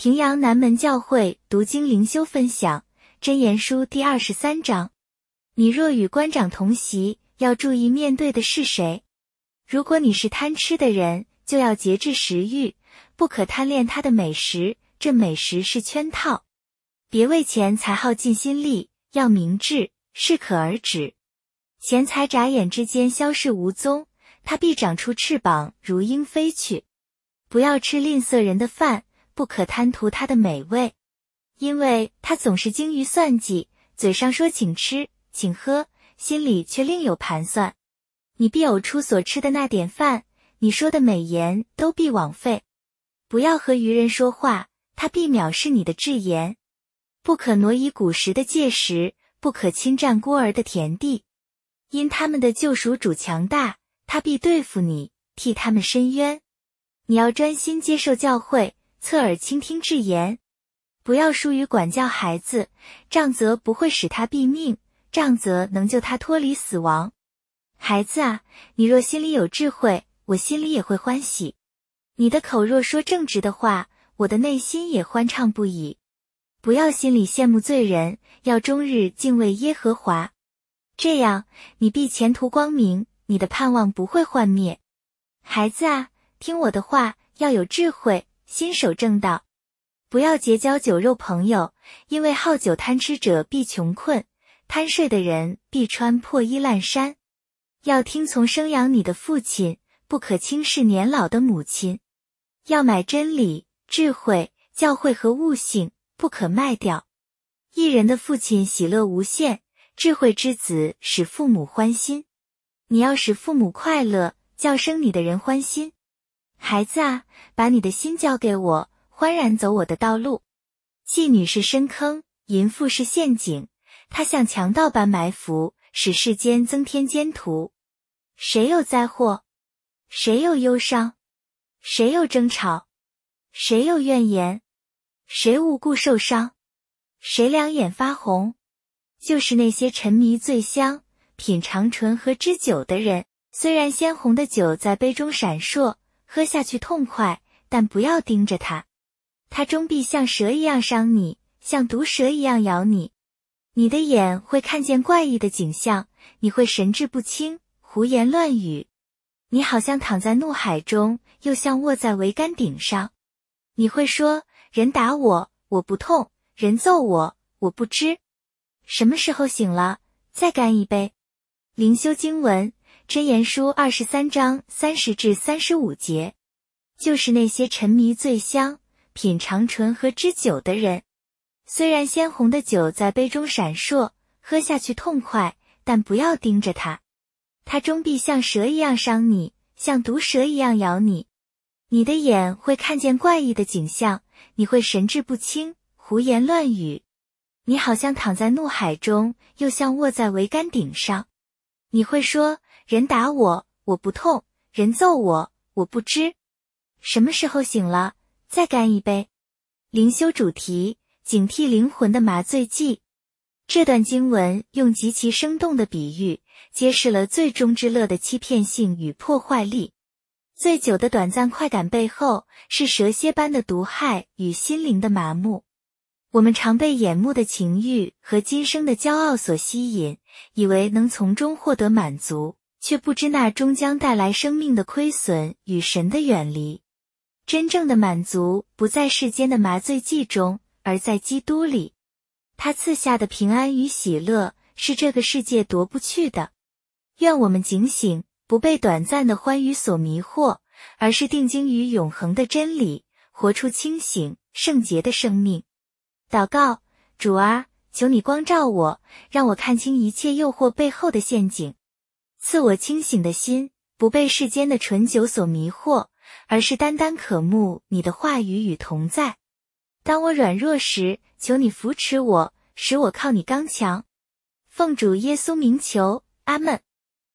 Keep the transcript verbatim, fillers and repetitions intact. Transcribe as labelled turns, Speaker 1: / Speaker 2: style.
Speaker 1: 平阳南门教会读经灵修分享箴言书第二十三章。你若与官长同席，要注意面对的是谁。如果你是贪吃的人，就要节制食欲，不可贪恋他的美食，这美食是圈套。别为钱财耗尽心力，要明智，适可而止。钱财眨眼之间消逝无踪，它必长出翅膀，如鹰飞去。不要吃吝啬人的饭，不可贪图他的美味，因为他总是精于算计，嘴上说请吃请喝，心里却另有盘算。你必呕出所吃的那点饭，你说的美言都必枉费。不要和愚人说话，他必藐视你的智言。不可挪移古时的界石，不可侵占孤儿的田地。因他们的救赎主强大，他必对付你，替他们伸冤。你要专心接受教诲，侧耳倾听智言。不要疏于管教孩子，杖责不会使他毙命，杖责能救他脱离死亡。孩子啊，你若心里有智慧，我心里也会欢喜。你的口若说正直的话，我的内心也欢畅不已。不要心里羡慕罪人，要终日敬畏耶和华。这样，你必前途光明，你的盼望不会幻灭。孩子啊，听我的话，要有智慧，心守正道。不要结交酒肉朋友，因为好酒贪吃者必穷困，贪睡的人必穿破衣烂衫。要听从生养你的父亲，不可轻视年老的母亲。要买真理、智慧、教诲和悟性，不可卖掉。一人的父亲喜乐无限，智慧之子使父母欢心。你要使父母快乐，叫生你的人欢心。孩子啊，把你的心交给我，欢然走我的道路。妓女是深坑，淫妇是陷阱，她像强盗般埋伏，使世间增添奸徒。谁有灾祸？谁有忧伤？谁有争吵？谁有怨言？谁无故受伤？谁两眼发红？就是那些沉迷醉香，品尝醇和之酒的人。虽然鲜红的酒在杯中闪烁，喝下去痛快，但不要盯着它。它终必像蛇一样伤你，像毒蛇一样咬你。你的眼会看见怪异的景象，你会神志不清，胡言乱语。你好像躺在怒海中，又像卧在桅杆顶上。你会说，人打我，我不痛；人揍我，我不知。什么时候醒了，再干一杯。灵修经文，箴言书二十三章三十至三十五节。就是那些沉迷醉香，品尝醇和之酒的人。虽然鲜红的酒在杯中闪烁，喝下去痛快，但不要盯着它。它终必像蛇一样伤你，像毒蛇一样咬你。你的眼会看见怪异的景象，你会神志不清，胡言乱语。你好像躺在怒海中，又像卧在桅杆顶上。你会说，人打我，我不痛；人揍我，我不知。什么时候醒了，再干一杯。灵修主题，警惕灵魂的麻醉剂。这段经文用极其生动的比喻，揭示了醉中之乐的欺骗性与破坏力。醉酒的短暂快感背后，是蛇蝎般的毒害与心灵的麻木。我们常被眼目的情欲和今生的骄傲所吸引，以为能从中获得满足，却不知那终将带来生命的亏损与神的远离。真正的满足不在世间的麻醉剂中，而在基督里。他赐下的平安与喜乐，是这个世界夺不去的。愿我们警醒，不被短暂的欢愉所迷惑，而是定睛于永恒的真理，活出清醒、圣洁的生命。祷告，主啊，求你光照我，让我看清一切诱惑背后的陷阱。赐我清醒的心，不被世间的醇酒所迷惑，而是单单渴慕你的话语与同在。当我软弱时，求你扶持我，使我靠你刚强。奉主耶稣名求，阿们。